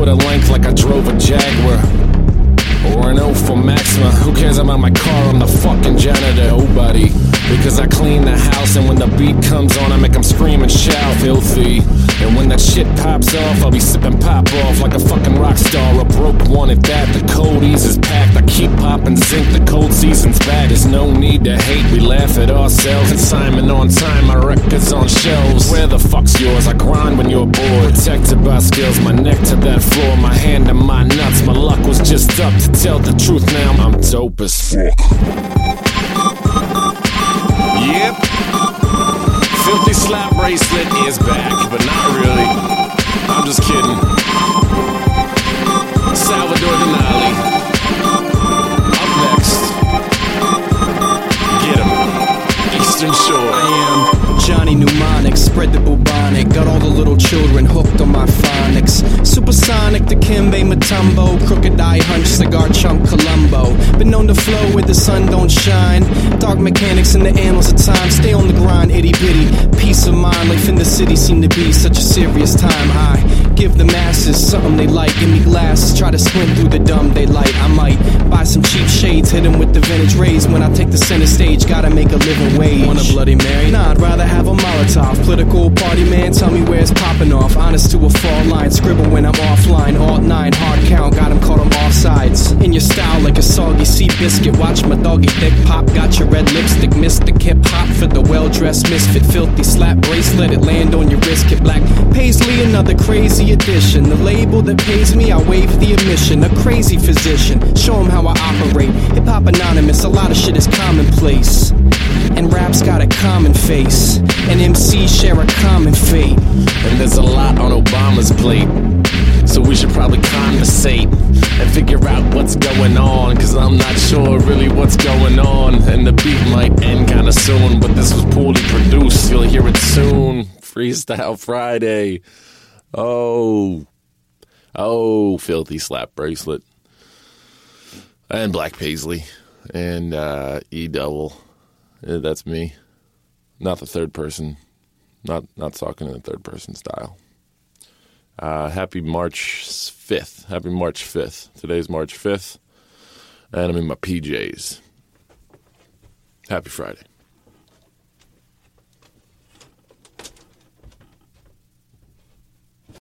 the length like I drove a Jaguar. Or an O for Maxima. Who cares about my car? I'm the fucking janitor. Nobody. Because I clean the house, and when the beat comes on, I make them scream and shout. Filthy. And when that shit pops off, I'll be sipping pop off like a fucking rock star. A broke one at that. The cold ease is packed. I keep popping zinc. The cold season's back. There's no need to hate. We laugh at ourselves. Consignment on time. My records on shelves. Where the fuck's yours? I grind when you're bored. Protected by skills. My neck to that floor. My hand to my nuts. My luck was just up. To tell the truth now, I'm dope as fuck. Yep. Filthy Slap Bracelet is back, but not really. I'm just kidding. Salvador Denali. Up next. Get him. Eastern Shore. I am Johnny Mnemonic, spread the bubonic. Got all the little children hooked on my phonics. Supersonic, the Kimbe Matumbo. Crooked eye hunch, cigar chump Columbo. Been known to flow where the sun don't shine. Dark mechanics in the annals of time. Stay on the grind, itty bitty. Peace of mind, life in the city seem to be such a serious time. I give the masses something they like. Give me glasses, try to squint through the dumb daylight. I might buy some cheap shades, hit them with the vintage rays. When I take the center stage, gotta make a living wage. Want a Bloody Mary? Nah, I'd rather have a Molotov. Political party man, tell me where it's popping off. Honest to a fall line, scribble when I'm offline. Alt 9, hard count, got him caught on offsides. In your style like a soggy sea biscuit. Watch my doggy thick pop. Got your red lipstick, mystic hip hop for the well-dressed misfit. Filthy slap bracelet, it land on your wrist. Get Black Paisley, another crazy addition. The label that pays me, I waive the admission. A crazy physician, show him how I operate. Hip-hop anonymous, a lot of shit is commonplace. And rap's got a common face. And MCs share a common fate. And there's a lot on Obama's plate. So we should probably conversate and figure out what's going on. Cause I'm not sure really what's going on. And the beat might end kinda soon. But this was poorly produced, you'll hear it soon. Freestyle Friday. Oh, Filthy Slap Bracelet. And Black Paisley. And E-Double. That's me. Not the third person. Not talking in the third person style. Happy March 5th. Happy March 5th. Today's March 5th. And I'm in my PJs. Happy Friday.